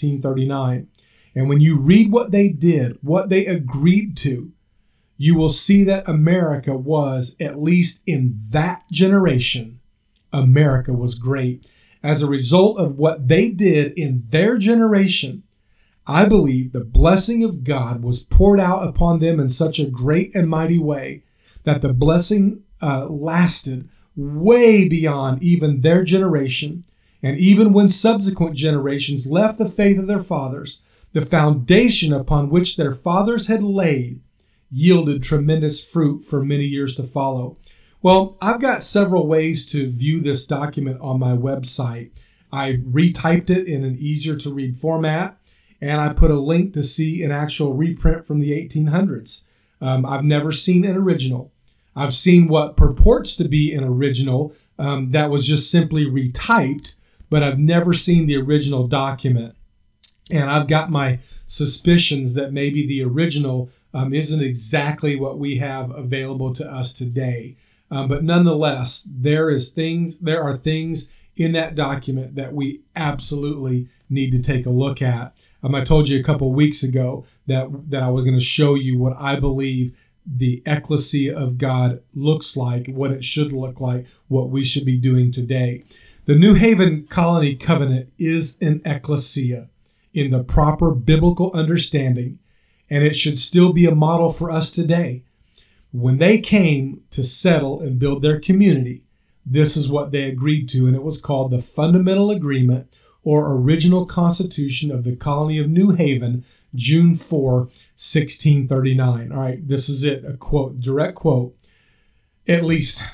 1639. And when you read what they did, what they agreed to, you will see that America was, at least in that generation, America was great. As a result of what they did in their generation, I believe the blessing of God was poured out upon them in such a great and mighty way that the blessing lasted way beyond even their generation. And even when subsequent generations left the faith of their fathers, the foundation upon which their fathers had laid yielded tremendous fruit for many years to follow. Well, I've got several ways to view this document on my website. I retyped it in an easier to read format, and I put a link to see an actual reprint from the 1800s. I've never seen an original. I've seen what purports to be an original that was just simply retyped, but I've never seen the original document. And I've got my suspicions that maybe the original isn't exactly what we have available to us today. But nonetheless, there are things in that document that we absolutely need to take a look at. I told you a couple of weeks ago that I was going to show you what I believe the ecclesia of God looks like, what it should look like, what we should be doing today. The New Haven Colony Covenant is an ecclesia in the proper biblical understanding, and it should still be a model for us today. When they came to settle and build their community, this is what they agreed to, and it was called the Fundamental Agreement or Original Constitution of the Colony of New Haven, June 4, 1639. All right, this is it, a quote, direct quote, at least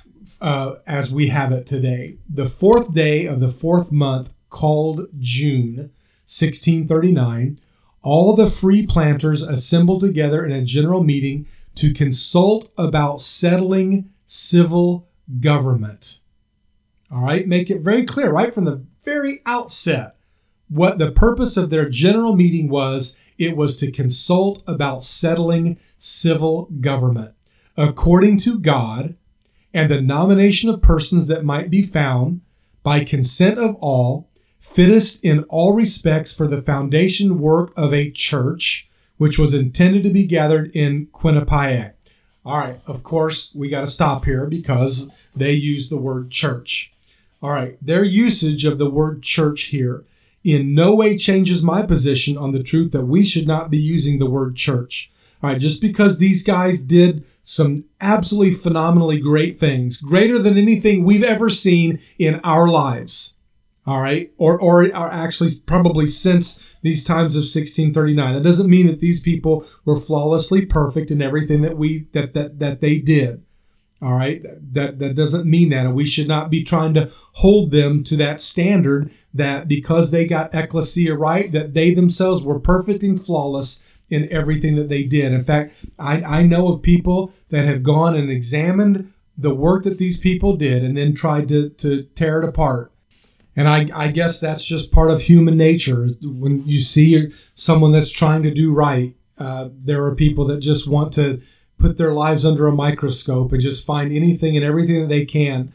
as we have it today. The 4th day of the 4th month, called June, 1639, all the free planters assembled together in a general meeting to consult about settling civil government. All right, make it very clear right from the very outset what the purpose of their general meeting was. It was to consult about settling civil government according to God and the nomination of persons that might be found by consent of all, fittest in all respects for the foundation work of a church, which was intended to be gathered in Quinnipiac. All right, of course, we got to stop here because they use the word church. All right, their usage of the word church here in no way changes my position on the truth that we should not be using the word church. All right, just because these guys did some absolutely phenomenally great things, greater than anything we've ever seen in our lives. All right, or actually probably since these times of 1639. That doesn't mean that these people were flawlessly perfect in everything that they did. All right, that doesn't mean that, and we should not be trying to hold them to that standard that because they got ecclesia right, that they themselves were perfect and flawless in everything that they did. In fact, I know of people that have gone and examined the work that these people did and then tried to tear it apart. And I guess that's just part of human nature. When you see someone that's trying to do right, there are people that just want to put their lives under a microscope and just find anything and everything that they can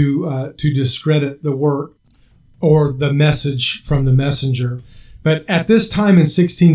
to discredit the work or the message from the messenger. But at this time in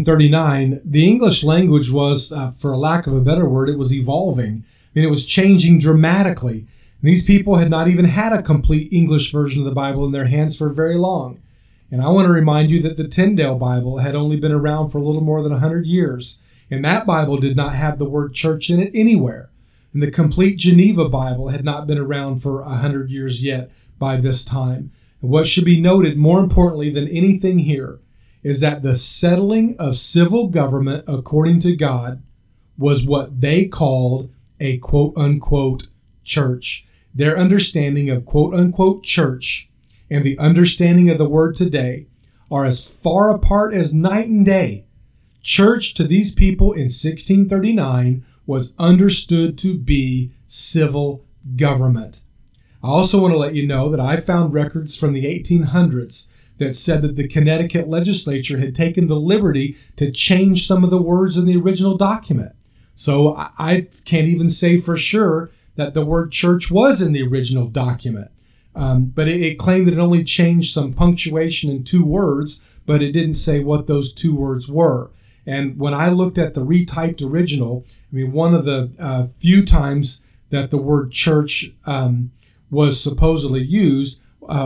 1639, the English language was, for a lack of a better word, it was evolving. I mean, it was changing dramatically. And these people had not even had a complete English version of the Bible in their hands for very long. And I want to remind you that the Tyndale Bible had only been around for a little more than 100 years. And that Bible did not have the word church in it anywhere. And the complete Geneva Bible had not been around for 100 years yet by this time. And what should be noted more importantly than anything here is that the settling of civil government according to God was what they called a quote-unquote church. Their understanding of quote-unquote church and the understanding of the word today are as far apart as night and day. Church to these people in 1639 was understood to be civil government. I also want to let you know that I found records from the 1800s that said that the Connecticut legislature had taken the liberty to change some of the words in the original document. So I can't even say for sure that the word church was in the original document. But it claimed that it only changed some punctuation in 2 words, but it didn't say what those 2 words were. And when I looked at the retyped original, I mean, one of the few times that the word church was supposedly used,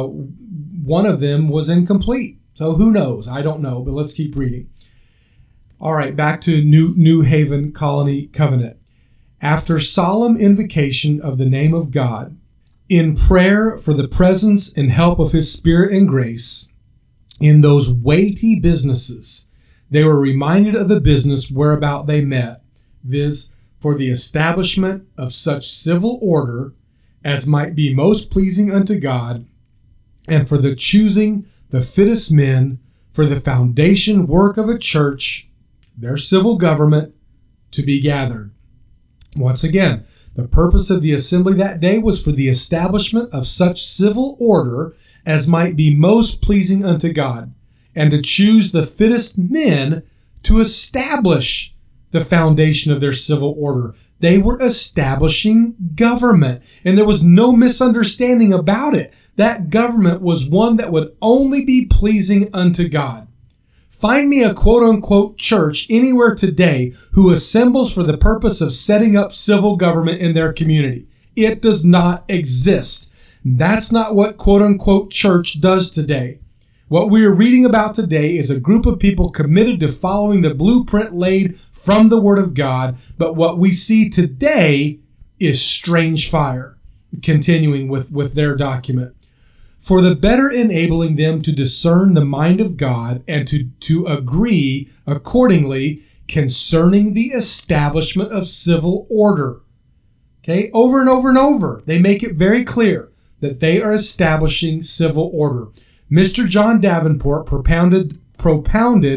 one of them was incomplete. So who knows? I don't know, but let's keep reading. All right, back to New Haven Colony Covenant. After solemn invocation of the name of God, in prayer for the presence and help of His Spirit and grace, in those weighty businesses, they were reminded of the business whereabout they met, viz., for the establishment of such civil order as might be most pleasing unto God, and for the choosing the fittest men for the foundation work of a church, their civil government, to be gathered. Once again, the purpose of the assembly that day was for the establishment of such civil order as might be most pleasing unto God, and to choose the fittest men to establish the foundation of their civil order. They were establishing government, and there was no misunderstanding about it. That government was one that would only be pleasing unto God. Find me a quote-unquote church anywhere today who assembles for the purpose of setting up civil government in their community. It does not exist. That's not what quote-unquote church does today. What we are reading about today is a group of people committed to following the blueprint laid from the Word of God, but what we see today is strange fire. Continuing with their document. For the better enabling them to discern the mind of God and to agree accordingly concerning the establishment of civil order. Okay, over and over and over, they make it very clear that they are establishing civil order. Mr. John Davenport propounded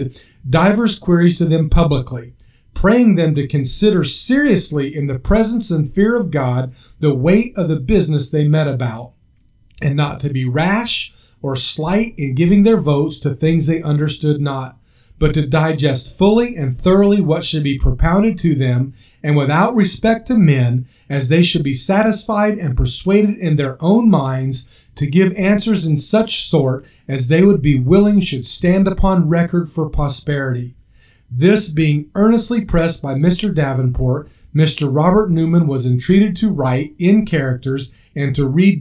divers queries to them publicly, praying them to consider seriously in the presence and fear of God the weight of the business they met about, and not to be rash or slight in giving their votes to things they understood not, but to digest fully and thoroughly what should be propounded to them, and without respect to men, as they should be satisfied and persuaded in their own minds, to give answers in such sort as they would be willing should stand upon record for posterity. This being earnestly pressed by Mr. Davenport, Mr. Robert Newman was entreated to write in characters and to read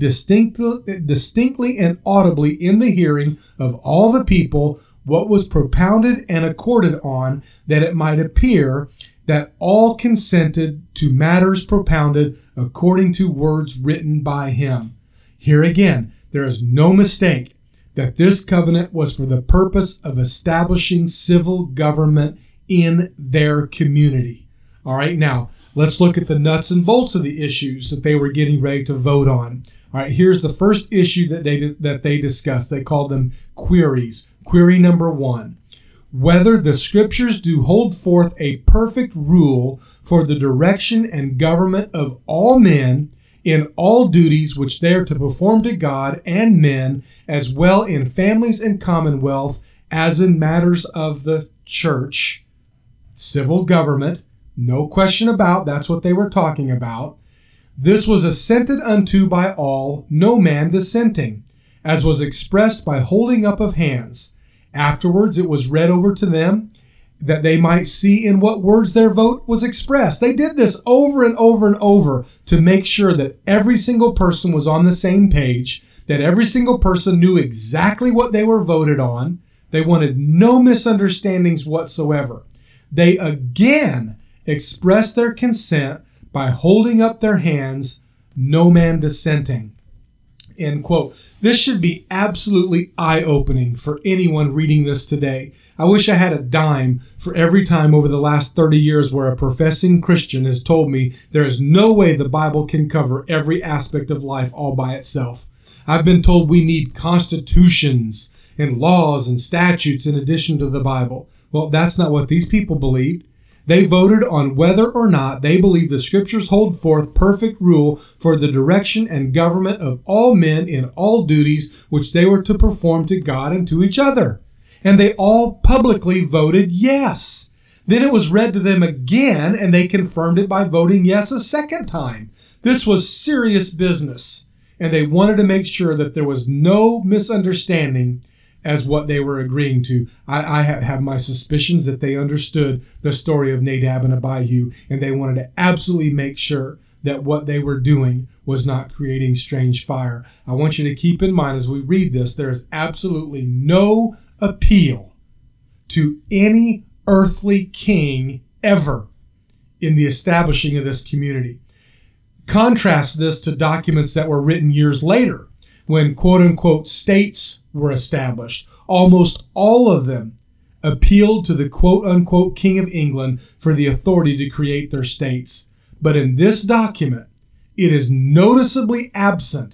distinctly and audibly in the hearing of all the people what was propounded and accorded on, that it might appear that all consented to matters propounded according to words written by him. Here again, there is no mistake that this covenant was for the purpose of establishing civil government in their community. All right, now let's look at the nuts and bolts of the issues that they were getting ready to vote on. All right, here's the first issue that they discussed. They called them queries. Query number 1. Whether the Scriptures do hold forth a perfect rule for the direction and government of all men in all duties which they are to perform to God and men, as well in families and commonwealth as in matters of the church. Civil government, no question about, that's what they were talking about. This was assented unto by all, no man dissenting, as was expressed by holding up of hands. Afterwards it was read over to them, that they might see in what words their vote was expressed. They did this over and over and over to make sure that every single person was on the same page, that every single person knew exactly what they were voted on. They wanted no misunderstandings whatsoever. They again expressed their consent by holding up their hands, no man dissenting. End quote. This should be absolutely eye-opening for anyone reading this today. I wish I had a dime for every time over the last 30 years where a professing Christian has told me there is no way the Bible can cover every aspect of life all by itself. I've been told we need constitutions and laws and statutes in addition to the Bible. Well, that's not what these people believed. They voted on whether or not they believe the Scriptures hold forth perfect rule for the direction and government of all men in all duties which they were to perform to God and to each other. And they all publicly voted yes. Then it was read to them again, and they confirmed it by voting yes a second time. This was serious business, and they wanted to make sure that there was no misunderstanding as what they were agreeing to. I have my suspicions that they understood the story of Nadab and Abihu, and they wanted to absolutely make sure that what they were doing was not creating strange fire. I want you to keep in mind as we read this, there is absolutely no appeal to any earthly king ever in the establishing of this community. Contrast this to documents that were written years later when quote-unquote states were established. Almost all of them appealed to the quote-unquote King of England for the authority to create their states. But in this document, it is noticeably absent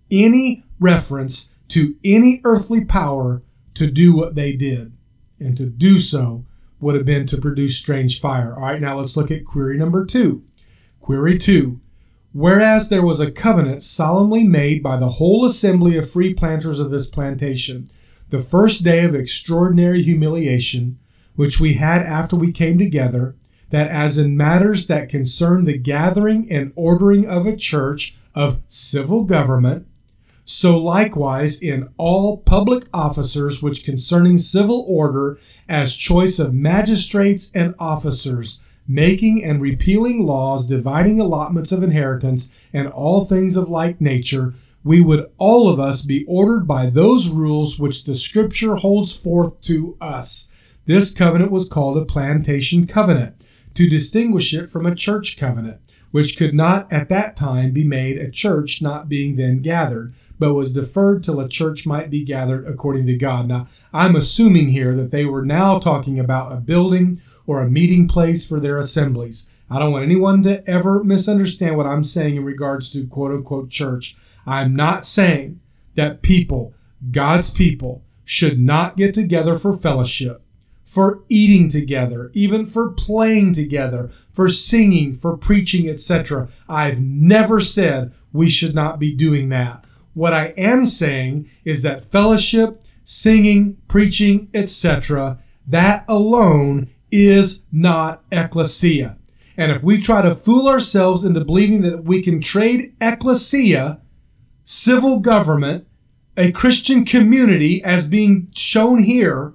any reference to any earthly power to do what they did. And to do so would have been to produce strange fire. All right, now let's look at query number 2. Query 2. Whereas there was a covenant solemnly made by the whole assembly of free planters of this plantation, the first day of extraordinary humiliation, which we had after we came together, that as in matters that concern the gathering and ordering of a church of civil government, so likewise in all public officers which concerning civil order, as choice of magistrates and officers, making and repealing laws, dividing allotments of inheritance, and all things of like nature, we would all of us be ordered by those rules which the Scripture holds forth to us. This covenant was called a plantation covenant, to distinguish it from a church covenant, which could not at that time be made, a church not being then gathered, but was deferred till a church might be gathered according to God. Now, I'm assuming here that they were now talking about a building or a meeting place for their assemblies. I don't want anyone to ever misunderstand what I'm saying in regards to quote-unquote church. I'm not saying that people, God's people, should not get together for fellowship, for eating together, even for playing together, for singing, for preaching, etc. I've never said we should not be doing that. What I am saying is that fellowship, singing, preaching, etc., that alone is not ecclesia. And if we try to fool ourselves into believing that we can trade ecclesia, civil government, a Christian community as being shown here,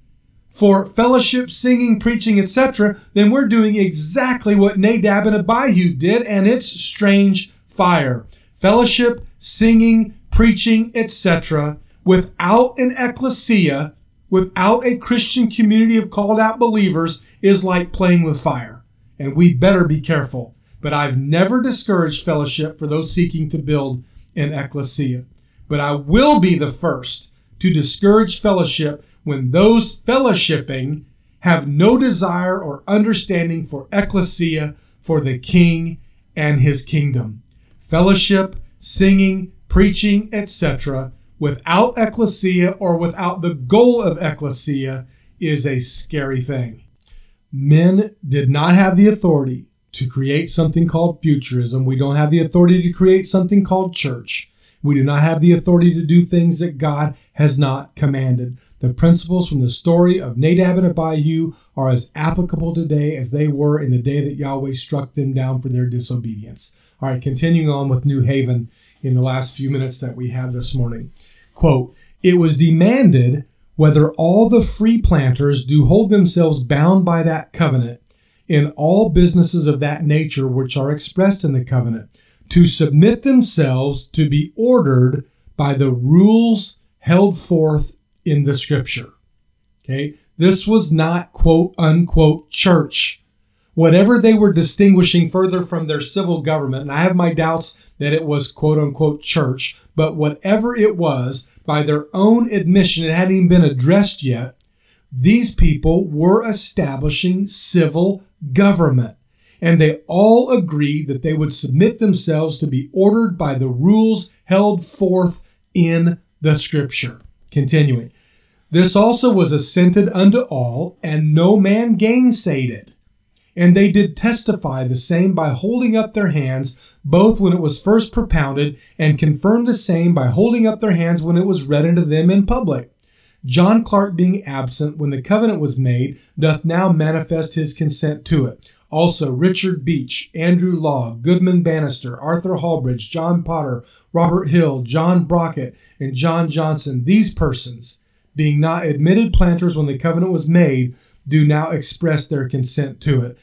for fellowship, singing, preaching, etc., then we're doing exactly what Nadab and Abihu did, and it's strange fire. Fellowship, singing, preaching, etc., without an ecclesia, without a Christian community of called out believers, is like playing with fire. And we better be careful. But I've never discouraged fellowship for those seeking to build an ecclesia. But I will be the first to discourage fellowship when those fellowshipping have no desire or understanding for ecclesia, for the king and his kingdom. Fellowship, singing, preaching, etc., without ecclesia or without the goal of ecclesia is a scary thing. Men did not have the authority to create something called futurism. We don't have the authority to create something called church. We do not have the authority to do things that God has not commanded. The principles from the story of Nadab and Abihu are as applicable today as they were in the day that Yahweh struck them down for their disobedience. All right, continuing on with New Haven in the last few minutes that we have this morning. Quote, "It was demanded whether all the free planters do hold themselves bound by that covenant in all businesses of that nature which are expressed in the covenant, to submit themselves to be ordered by the rules held forth in the scripture." Okay, this was not quote unquote church. Whatever they were distinguishing further from their civil government, and I have my doubts that it was quote unquote church, but whatever it was, by their own admission, it hadn't even been addressed yet, these people were establishing civil government. And they all agreed that they would submit themselves to be ordered by the rules held forth in the scripture. Continuing. "This also was assented unto all, and no man gainsayed it. And they did testify the same by holding up their hands, both when it was first propounded, and confirmed the same by holding up their hands when it was read unto them in public. John Clark being absent when the covenant was made, doth now manifest his consent to it. Also Richard Beach, Andrew Law, Goodman Bannister, Arthur Hallbridge, John Potter, Robert Hill, John Brockett, and John Johnson, these persons, being not admitted planters when the covenant was made, do now express their consent to it."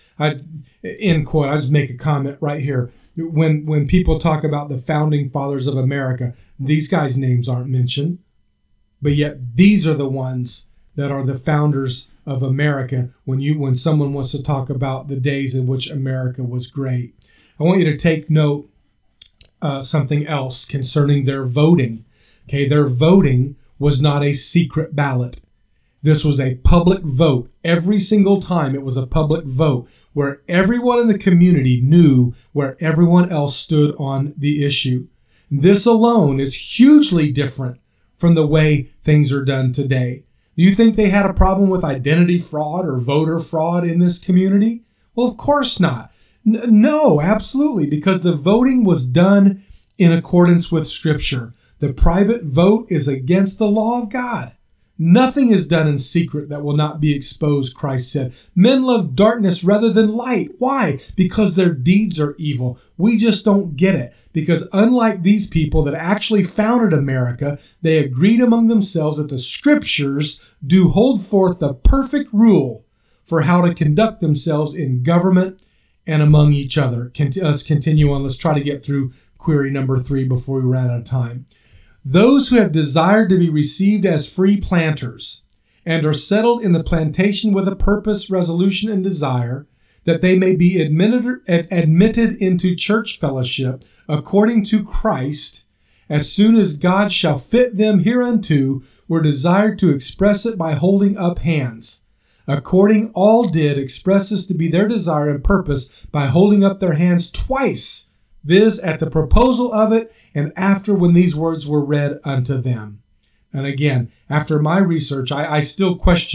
End quote. I just make a comment right here. When people talk about the founding fathers of America, these guys' names aren't mentioned, but yet these are the ones that are the founders of America when someone wants to talk about the days in which America was great. I want you to take note something else concerning their voting. Okay, their voting was not a secret ballot. This was a public vote. Every single time it was a public vote where everyone in the community knew where everyone else stood on the issue. This alone is hugely different from the way things are done today. Do you think they had a problem with identity fraud or voter fraud in this community? Well, of course not. No, absolutely, because the voting was done in accordance with Scripture. The private vote is against the law of God. Nothing is done in secret that will not be exposed, Christ said. Men love darkness rather than light. Why? Because their deeds are evil. We just don't get it. Because unlike these people that actually founded America, they agreed among themselves that the Scriptures do hold forth the perfect rule for how to conduct themselves in government and among each other. Let's continue on. Let's try to get through query number 3 before we run out of time. "Those who have desired to be received as free planters and are settled in the plantation with a purpose, resolution, and desire, that they may be admitted into church fellowship according to Christ, as soon as God shall fit them hereunto, were desired to express it by holding up hands. According all did express this to be their desire and purpose by holding up their hands twice, viz. At the proposal of it, and after when these words were read unto them." And again, after my research, I still question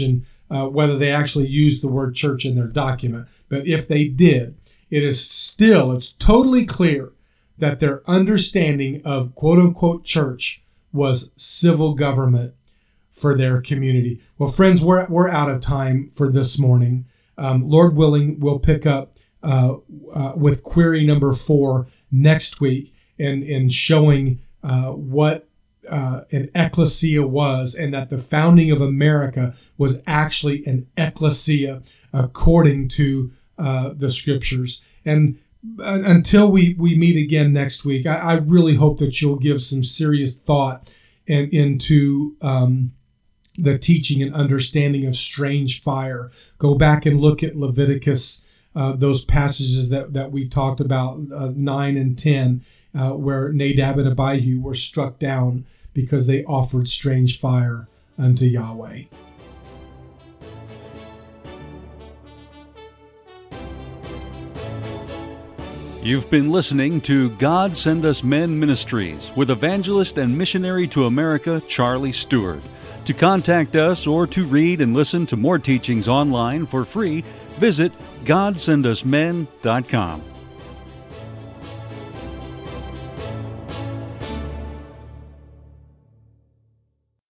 whether they actually used the word church in their document. But if they did, it's totally clear that their understanding of quote-unquote church was civil government for their community. Well, friends, we're out of time for this morning. Lord willing, we'll pick up with query number 4 next week in showing what an ecclesia was, and that the founding of America was actually an ecclesia according to the scriptures. And until we meet again next week, I really hope that you'll give some serious thought into the teaching and understanding of strange fire. Go back and look at Leviticus, those passages that we talked about, 9 and 10, where Nadab and Abihu were struck down because they offered strange fire unto Yahweh. You've been listening to God Send Us Men Ministries with evangelist and missionary to America, Charlie Stewart. To contact us or to read and listen to more teachings online for free, visit GodSendUsMen.com.